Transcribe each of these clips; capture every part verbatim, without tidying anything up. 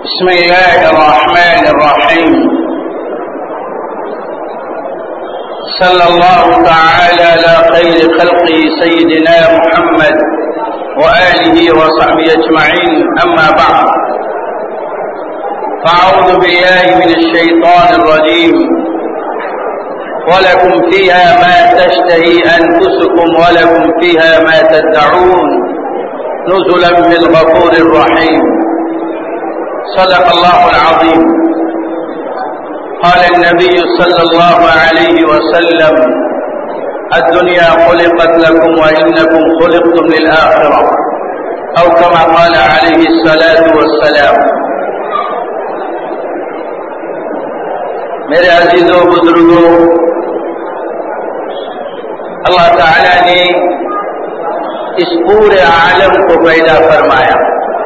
بسم الله الرحمن الرحيم. صلى الله تعالى على خير خلقه سيدنا محمد وآله وصحبه أجمعين. أما بعد، فأعوذ بالله من الشيطان الرجيم. ولكم فيها ما تشتهي أنفسكم ولكم فيها ما تدعون نزلا من الغفور الرحيم. صدق الله العظيم. قال النبي صلى الله عليه وسلم: الدنيا خلقت لكم وإنكم خلقتم للآخرة، أو كما قال عليه الصلاة والسلام. میرے عزیزوں بزرگوں، اللہ تعالیٰ نے اس پورے عالم کو پیدا فرمایا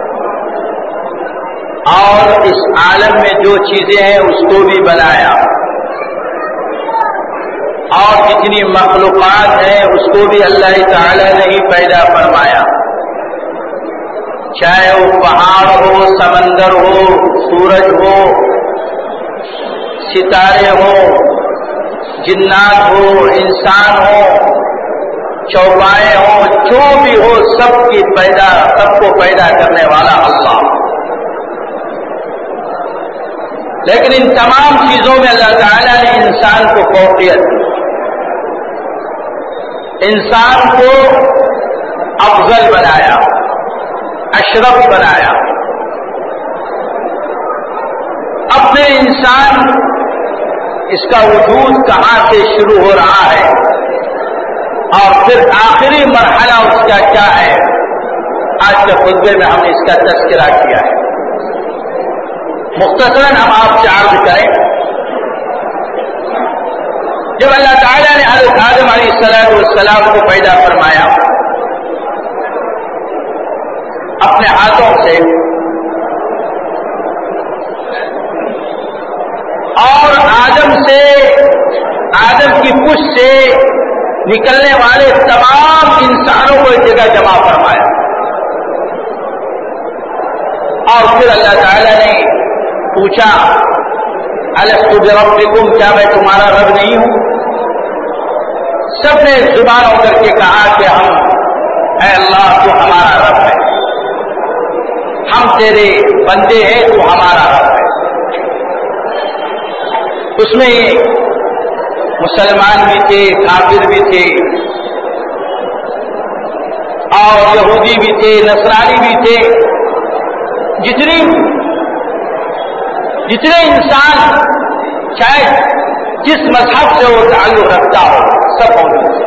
اور اس عالم میں جو چیزیں ہیں اس کو بھی بنایا، اور جتنی مخلوقات ہیں اس کو بھی اللہ تعالیٰ نے ہی پیدا فرمایا، چاہے وہ پہاڑ ہو، سمندر ہو، سورج ہو، ستارے ہو، جنات ہو، انسان ہو، چوپائے ہو، جو بھی ہو، سب کی پیدا سب کو پیدا کرنے والا اللہ. لیکن ان تمام چیزوں میں اللہ تعالیٰ نے انسان کو فوقیت دی، انسان کو افضل بنایا، اشرف بنایا. اپنے انسان اس کا وجود کہاں سے شروع ہو رہا ہے اور پھر آخری مرحلہ اس کا کیا ہے، آج کے خطبے میں ہم نے اس کا تذکرہ کیا ہے. مختصراً ہم آپ سے عرض کریں، جب اللہ تعالیٰ نے حضرت آدم علیہ الصلوۃ والسلام کو پیدا فرمایا اپنے ہاتھوں سے، اور آدم سے آدم کی پشت سے نکلنے والے تمام انسانوں کو ایک جگہ جمع فرمایا، اور پھر اللہ تعالیٰ نے پوچھا: الست بربکم، کیا میں تمہارا رب نہیں ہوں؟ سب نے زبانوں کر کے کہا کہ ہم، اے اللہ تو ہمارا رب ہے، ہم تیرے بندے ہیں، تو ہمارا رب ہے. اس میں مسلمان بھی تھے، کافر بھی تھے، اور یہودی بھی تھے، نصرانی بھی تھے. جتنی جتنے انسان چاہے جس مذہب سے وہ تعلق رکھتا ہو، سب موجود تھے.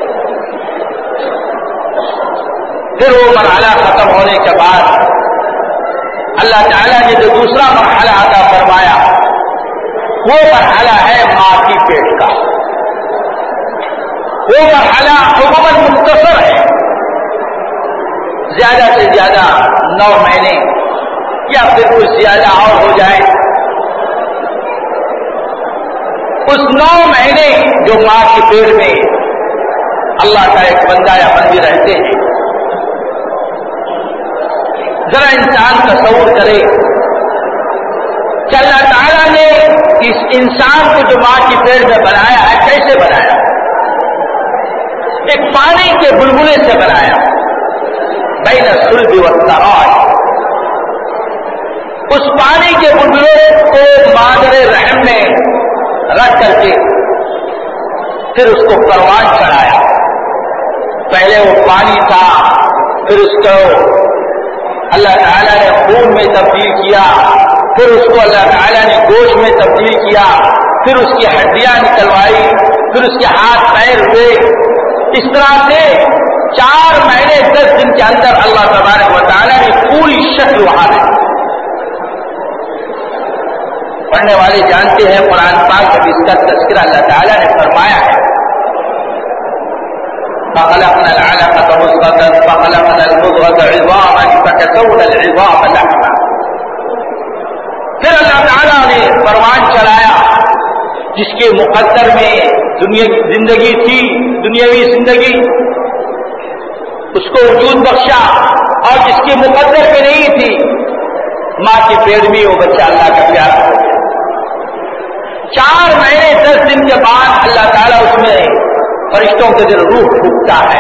پھر وہ مرحلہ ختم ہونے کے بعد اللہ تعالیٰ نے جو دوسرا مرحلہ عطا فرمایا، وہ مرحلہ ہے ماں کی پیٹ کا. وہ مرحلہ عموماً مختصر ہے، زیادہ سے زیادہ نو مہینے یا پھر کچھ زیادہ اور ہو جائے. اس نو مہینے جو ماں کی پیٹ میں اللہ کا ایک بندہ یا بندی رہتے ہیں، ذرا انسان تصور کرے کہ اللہ تعالیٰ نے اس انسان کو جو ماں کی پیٹ میں بنایا ہے کیسے بنایا؟ ایک پانی کے بلبلے سے بنایا، بین الصلب والتراج. اس پانی کے بلبلے کو مادر رحم میں رکھ کر کے پھر اس کو پروان چڑھایا. پہلے وہ پانی تھا، پھر اس کو اللہ تعالیٰ نے خون میں تبدیل کیا، پھر اس کو اللہ تعالیٰ نے گوشت میں تبدیل کیا، پھر اس کی ہڈیاں نکلوائی، پھر اس کے ہاتھ پیر ہوئے. اس طرح سے چار مہینے دس دن کے اندر اللہ تبارک و تعالیٰ نے پوری شکل وہاں دی. پڑھنے والے جانتے ہیں قرآن پاک میں اس کا تذکرہ اللہ تعالیٰ نے فرمایا ہے: فخلقنا العلقة مضغة فخلقنا المضغة عظاما فكسونا العظام لحما. پھر اللہ تعالیٰ نے فرمان چلایا جس کے مقدر میں دنیا کی زندگی تھی، دنیاوی زندگی، اس کو وجود بخشا، اور جس کے مقدر میں نہیں تھی ماں کی پیٹ میں وہ بچہ اللہ کا پیارا ہو گیا. چار مہینے دس دن کے بعد اللہ تعالیٰ اس میں فرشتوں کے دل روح پھونکتا ہے.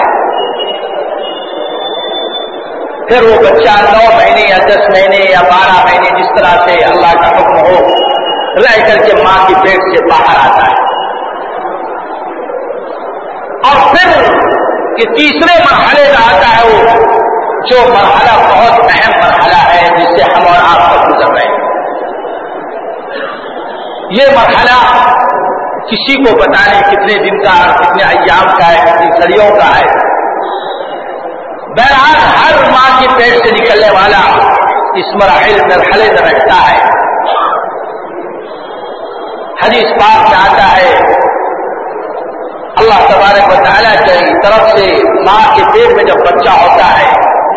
پھر وہ بچہ نو مہینے یا دس مہینے یا بارہ مہینے جس طرح سے اللہ کا حکم ہو رہ کر کے ماں کی پیٹ سے باہر آتا ہے. اور پھر یہ تیسرے مرحلے میں آتا ہے وہ جو مرحلہ بہت اہم مرحلہ ہے جس سے ہم اور آپ کو گزر رہے ہیں. یہ مرحلہ کسی کو پتا نہیں کتنے دن کا کتنے ایام کا ہے کتنی صدیوں کا ہے. بہرحال ہر ماں کی پیٹ سے نکلنے والا اس مرحلے مرحلے میں رہتا ہے. حدیث پاک میں آتا ہے اللہ تبارک و تعالیٰ کی طرف سے ماں کے پیٹ میں جب بچہ ہوتا ہے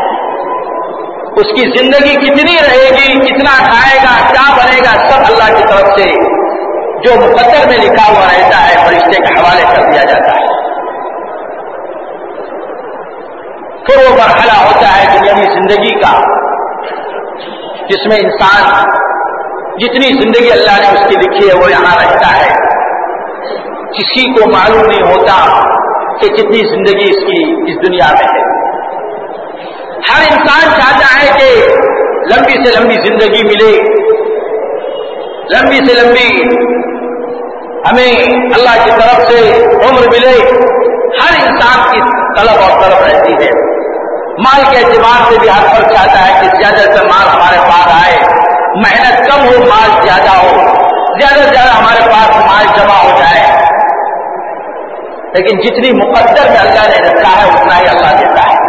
اس کی زندگی کتنی رہے گی کتنا کھائے گا کیا بنے گا سب اللہ کی طرف سے جو مقدر میں لکھا ہوا رہتا ہے فرشتے کے حوالے کر دیا جاتا ہے. پھر وہ مرحلہ ہوتا ہے دنیاوی زندگی کا جس میں انسان جتنی زندگی اللہ نے اس کی لکھی ہے وہ یہاں رہتا ہے. کسی کو معلوم نہیں ہوتا کہ کتنی زندگی اس کی اس دنیا میں ہے. ہر انسان چاہتا ہے کہ لمبی سے لمبی زندگی ملے, لمبی سے لمبی ہمیں اللہ کی طرف سے عمر ملے. ہر انسان کی طلب اور طلب رہتی ہے. مال کے اعتبار سے بھی ہر فرد چاہتا ہے کہ زیادہ سے مال ہمارے پاس آئے, محنت کم ہو مال زیادہ ہو, زیادہ سے زیادہ ہمارے پاس مال جمع ہو جائے. لیکن جتنی مقدر میں اللہ نے رکھا ہے اتنا ہی اللہ دیتا ہے.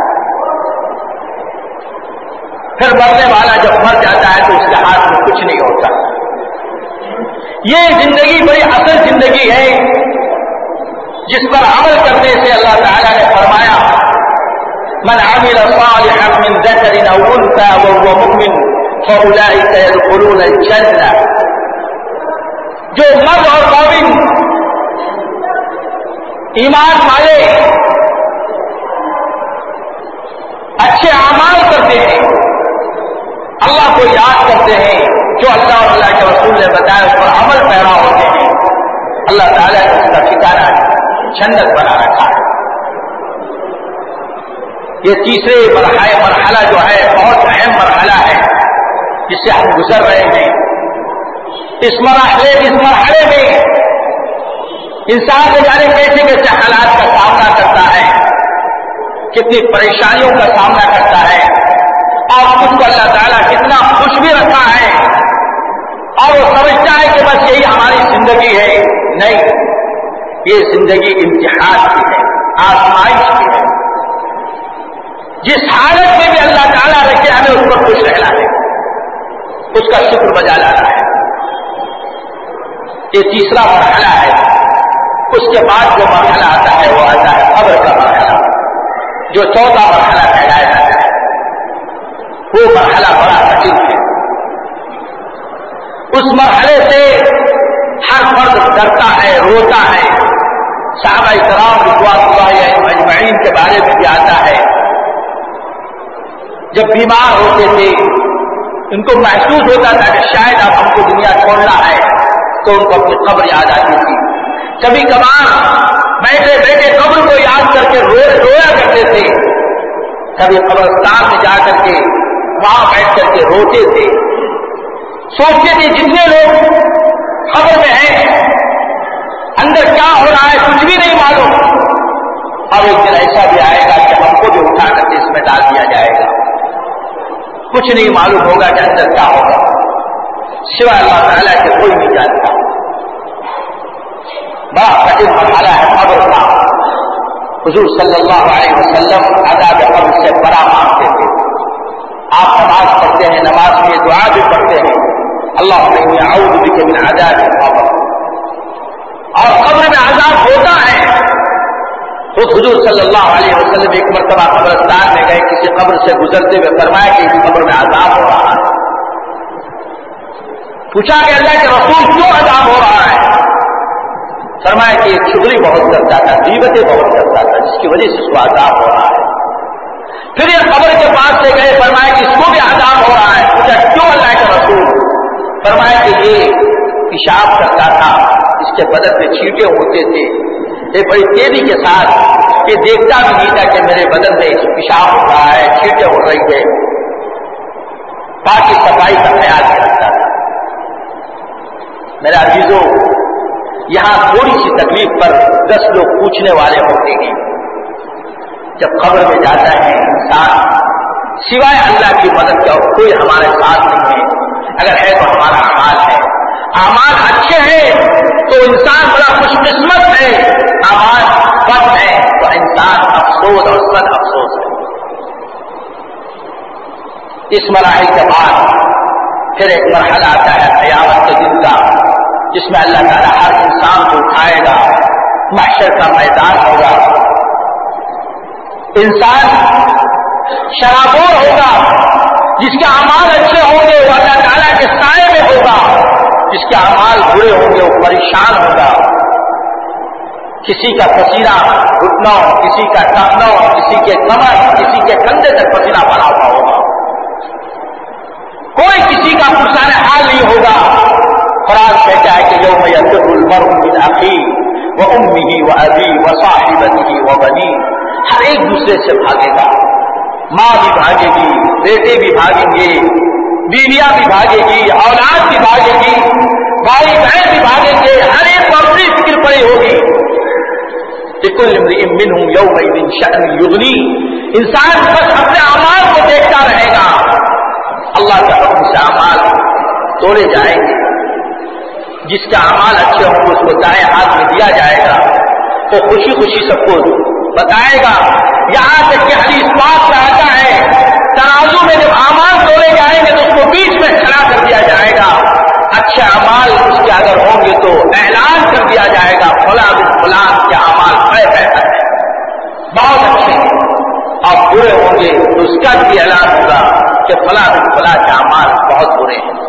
پھر مرنے والا جب مر جاتا ہے تو اس کے ہاتھ میں کچھ نہیں ہوتا. یہ زندگی بڑی اصل زندگی ہے جس پر عمل کرنے سے اللہ تعالیٰ نے فرمایا من عمل صالحا من ذكر او انثى وهو مؤمن فاولئك يدخلون الجنة. جو مرد اور مومن ایمان والے اچھے اعمال کرتے ہیں, اللہ کو یاد کرتے ہیں, جو اللہ اور اللہ کے رسول نے بتایا اس پر عمل پیرا ہوتے ہیں, اللہ تعالیٰ نے اس کا ٹھکانہ جنت بنا رکھا ہے. یہ تیسرے مرحلہ مرحلہ جو ہے بہت اہم مرحلہ ہے جس سے ہم گزر رہے ہیں. اس مرحلے اس مرحلے میں انسان کے جانے کیسے کیسے حالات کا سامنا کرتا ہے, کتنی پریشانیوں کا سامنا کرتا ہے, اور خود کو اللہ تعالیٰ کتنا خوش بھی رکھا ہے اور وہ سمجھتا ہے کہ بس یہی ہماری زندگی ہے. نہیں, یہ زندگی امتحان کی ہے, آزمائش کی ہے. جس حالت میں بھی اللہ تعالیٰ رکھے ہمیں اس پر خوش رہنا ہے, اس کا شکر بجا لانا ہے. یہ تیسرا مرحلہ ہے. اس کے بعد جو مرحلہ آتا ہے وہ آتا ہے قبر کا مرحلہ, جو چوتھا مرحلہ کہلایا جاتا ہے. وہ مرحلہ بڑا کٹھن ہے. اس مرحلے سے ہر فرد ڈرتا ہے, روتا ہے. صحابہ کرام رضوان اللہ اجمعین کے بارے میں بھی آتا ہے جب بیمار ہوتے تھے ان کو محسوس ہوتا تھا کہ شاید اب ہم کو دنیا چھوڑنا ہے تو ان کو اپنی قبر یاد آتی تھی. کبھی کبھار بیٹھے بیٹھے قبر کو یاد کر کے رو رویا کرتے تھے. کبھی قبرستان میں جا کر کے وہاں بیٹھ کر کے روتے تھے. سوچتے تھے جتنے لوگ قبر میں ہیں اندر کیا ہو رہا ہے کچھ بھی نہیں معلوم, اور ایک دن ایسا بھی آئے گا کہ ہم کو بھی اٹھا کر کے اس میں ڈال دیا جائے گا. کچھ نہیں معلوم ہوگا کہ اندر کیا ہوگا, سوائے اللہ تعالیٰ کے کوئی نہیں جانتا. بڑا کٹھن مرحلہ ہے قبر کا. حضور صلی اللہ علیہ وسلم عذاب قبر سے بڑا مانگتے تھے. آپ نماز پڑھتے ہیں, نماز میں دعا بھی پڑھتے ہیں اللہم انی اعوذ بک من عذاب القبر. اور قبر میں عذاب ہوتا ہے. تو حضور صلی اللہ علیہ وسلم ایک مرتبہ قبرستان میں گئے, کسی قبر سے گزرتے ہوئے فرمایا کہ اس قبر میں عذاب ہو رہا ہے. پوچھا کہ اللہ کے رسول کیوں عذاب ہو رہا ہے؟ فرمایا کہ ایک چغلی بہت کرتا تھا, غیبتیں بہت کرتا تھا, جس کی وجہ سے اس کو عذاب ہو رہا ہے. پھر یہ قبر کے پاس سے گئے، فرمایا کہ اس کو بھی عذاب ہو رہا ہے. پوچھا کیوں اللہ کے رسول؟ فرمایا کہ یہ پیشاب کرتا تھا، اس کے بدن میں چھینٹے ہوتے تھے، یہ بڑی تیزی کے ساتھ یہ دیکھتا بھی نہیں تھا کہ میرے بدن میں پیشاب ہو رہا ہے، چھینٹے ہو رہی ہے، باقی صفائی کا خیال نہیں رکھتا تھا. میرے عزیزوں، یہاں تھوڑی سی تکلیف پر دس لوگ پوچھنے والے ہوتے ہیں. جب قبر میں جاتا ہے انسان، سوائے اللہ کی مدد کا کوئی ہمارے ساتھ نہیں ہے. اگر ہے تو ہمارا اعمال ہے. اعمال اچھے ہیں تو انسان بڑا خوش قسمت ہے، اعمال بد ہے تو انسان افسوس اور صد افسوس ہے. اس مراحل کے بعد پھر ایک مرحلہ آتا ہے قیامت کے دن کا، جس میں اللہ تعالیٰ ہر انسان کو اٹھائے گا، محشر کا میدان ہوگا. انسان شرابور ہوگا، جس کے اعمال اچھے ہوں گے وہ اللہ تعالیٰ کے سائے میں ہوگا، جس کے اعمال برے ہوں گے وہ پریشان ہوگا. کسی کا پسینہ گھٹنوں، کسی کا ٹخنوں، کسی کے کمر، کسی کے کندھے تک پسینہ بنا ہوا ہوگا. کوئی کسی کا پرسان حال نہیں ہوگا. قرآن کہتا ہے کہ یوم یفر المرء من اخیہ وامہ وابیہ وصاحبتہ وبنیہ، ہر ایک دوسرے سے بھاگے گا. ماں بھی بھاگے گی، بیٹے بھی بھاگیں گے، بیویاں بھی بھاگے گی، اولاد بھی بھاگے گی، بھائی بہن بھی بھاگیں گے. ہر ایک کو اپنی فکر پڑی ہوگی. لکل امرئ منہم یومئذ شأن یغنی، انسان بس اپنے اعمال کو دیکھتا رہے گا. اللہ کے حکم سے اعمال توڑے جائیں گے. جس کے اعمال اچھے ہوں گے اس کو دائیں ہاتھ میں دیا جائے گا، وہ خوشی خوشی سب کو بتائے گا. یہاں تک کہ حدیث پاک میں آتا ہے ترازو میں جب اعمال توڑے جائیں گے تو اس کو بیچ میں کھڑا کر دیا جائے گا. اچھے اعمال اس کے اگر ہوں گے تو اعلان کر دیا جائے گا فلاں بن فلاں کے اعمال بڑے بہتر ہیں، بہت اچھے ہیں. اور برے ہوں گے تو اس کا بھی اعلان ہوگا کہ فلاں بن فلاں کے اعمال بہت برے ہیں.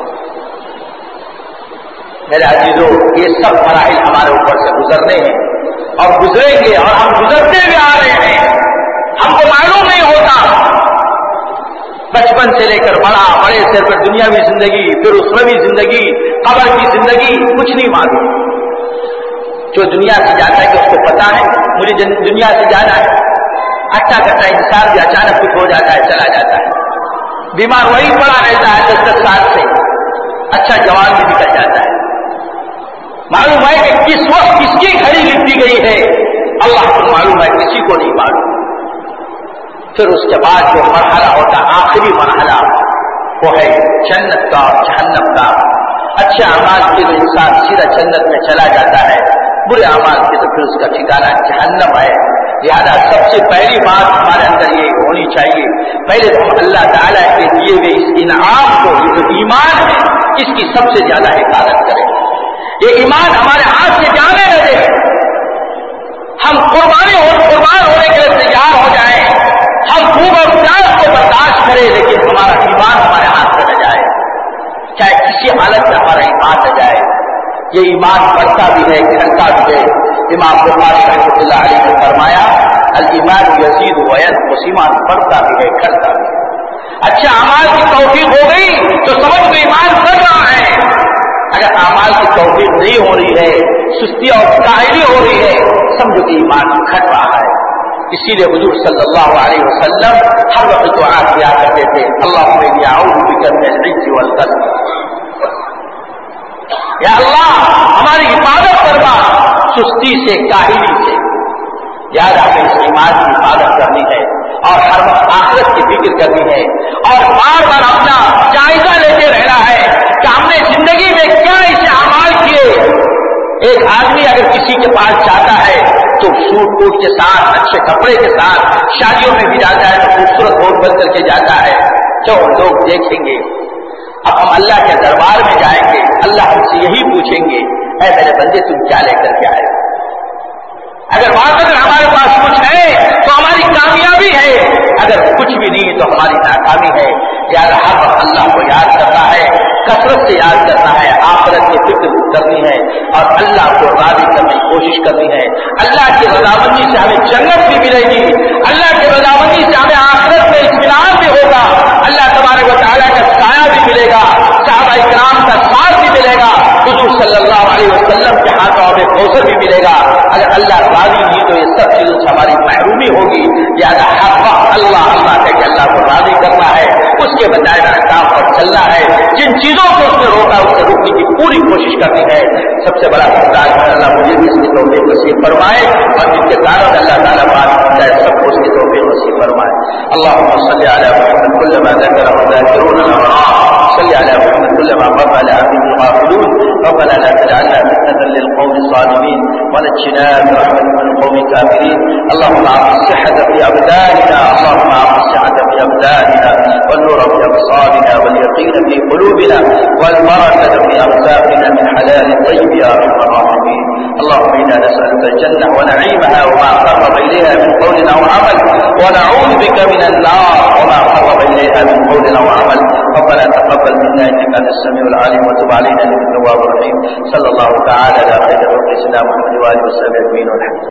میرے عزیزوں، یہ سب مراحل ہمارے اوپر سے گزرنے ہیں اور گزریں گے، اور ہم گزرتے ہوئے آ رہے ہیں. ہم کو معلوم نہیں ہوتا، بچپن سے لے کر بڑا، بڑے سے پر دنیاوی زندگی، پھر اخروی زندگی، قبر کی زندگی، کچھ نہیں معلوم. جو دنیا سے جاتا ہے کہ اس کو پتا ہے مجھے دنیا سے جانا ہے. اچھا کرتا ہے انسان بھی اچانک کچھ ہو جاتا ہے، چلا جاتا ہے، بیمار وہی پڑا رہتا ہے دس دس سال سے. اچھا جوان بھی نکل جاتا ہے. معلوم ہے کہ کس وقت کس کی گھڑی لکھی گئی ہے اللہ کو معلوم ہے، کسی کو نہیں معلوم. پھر اس کے بعد جو مرحلہ ہوتا ہے آخری مرحلہ وہ ہے جنت کا اور جہنم کا. اچھے اعمال کے لیے انسان سیدھا جنت میں چلا جاتا ہے، برے اعمال کے تو پھر اس کا ٹھکانہ جہنم ہے. لہٰذا سب سے پہلی بات ہمارے اندر یہ ہونی چاہیے، پہلے تو ہم اللہ تعالیٰ کے دیے ہوئے اس انعام کو، یہ جو ایمان ہے اس کی سب سے زیادہ حفاظت کریں. یہ ایمان ہمارے ہاتھ سے جانے نہ دے. ہم قربانی اور قربان ہونے کے لیے تیار ہو جائیں، ہم بھوک اور پیاس کو برداشت کریں، لیکن ہمارا ایمان ہمارے ہاتھ سے نہ جائے. چاہے کسی حالت میں ہمارا ایمان نہ جائے. یہ ایمان بڑھتا بھی ہے، گھٹتا بھی ہے. امام بخاری رحمۃ اللہ علیہ نے فرمایا الایمان یزید وینقص، ایمان بڑھتا بھی ہے، گھٹتا بھی ہے. اچھے اعمال کی توفیق ہو گئی تو سمجھ میں ایمان بڑھ رہا ہے. اگر اعمال کی توفیق نہیں ہو رہی ہے، سستی اور کاہلی ہو رہی ہے، سمجھو کہ ایمان گھٹ رہا ہے. اسی لیے حضور صلی اللہ علیہ وسلم ہر وقت دعا کیا کرتے تھے اللہم انی اعوذ بک من العجز والکسل. یا اللہ ہماری حفاظت کرنا سستی سے، کاہلی سے. یاد ہمیں اس ایمان کی حفاظت کرنی ہے اور ہر وقت آخرت کی فکر کرنی ہے اور بار بار اپنا جائزہ لیتے رہنا ہے کہ ہم نے زندگی میں کیا ایسے اعمال کیے. ایک آدمی اگر کسی کے پاس جاتا ہے تو سوٹ کوٹ کے ساتھ، اچھے کپڑے کے ساتھ، شادیوں میں بھی جاتا ہے تو خوبصورت ہوٹ بن کر کے جاتا ہے، جو لوگ دیکھیں گے. اب ہم اللہ کے دربار میں جائیں گے، اللہ ہم سے یہی پوچھیں گے اے میرے بندے تم کیا لے کر کے آئے. اگر واقعی ہمارے پاس کچھ ہے تو ہماری کامیابی ہے، اگر کچھ بھی نہیں تو ہماری ناکامی ہے. یاد ہر وقت اللہ کو یاد کرنا ہے، کثرت سے یاد کرنا ہے، آخرت کی فکر کرنی ہے اور اللہ کو راضی کرنے کی کوشش کرنی ہے. اللہ کی رضامندی سے ہمیں جنت بھی ملے گی، اللہ کی رضامندی سے ہمیں آخرت میں تبارک و تعالیٰ کا سایہ بھی ملے گا، صحابہ اکرام کا ساتھ بھی ملے گا، حضور صلی اللہ علیہ وسلم کے ہاتھوں آب کوثر بھی ملے گا۔ اگر اللہ راضی نہیں تو یہ سب چیزوں سے ہماری محرومی ہوگی۔ لہٰذا ہر وقت اللہ اللہ ہے کہ اللہ کو راضی کرنا ہے، اس کے بجائے احکام پر چلنا ہے، جن چیزوں کو اس نے روکا اس سے روکنے کی پوری کوشش کرنی ہے۔ سب سے بڑا محتاج ہے اللہ مجھے بھی اس کی توفیق نصیب فرمائے، اور جن کے کارن اللہ تعالیٰ بات چاہے سب کو اس کی توفیق نصیب فرمائے۔ اللهم صل على محمد كلما ذكره الذاكرون الابرار، صل على محمد كلما غفل عنه الغافلون، ربنا لا تجعلنا فتنة للقوم الظالمين ونجنا برحمتك من القوم الكافرين. اللهم اعط الصحة في ابداننا، اللهم اعط الصحة في ابداننا، والنور في ابصارنا، واليقين في قلوبنا، والبركة في ارزاقنا من حلال طيب يا ارحم الراحمين. اللهم انا نسألك الجنة ونعيمها وما قرب اليها من قول او عمل، ونعوذ بك من النار وما قرب اليها من قول او عمل. ربنا تقبل منا انك انت السميع العليم وتب علينا انك التواب الرحيم. صلى الله تعالى على خير خلق سيدنا محمد وآله وصحبه اجمعين.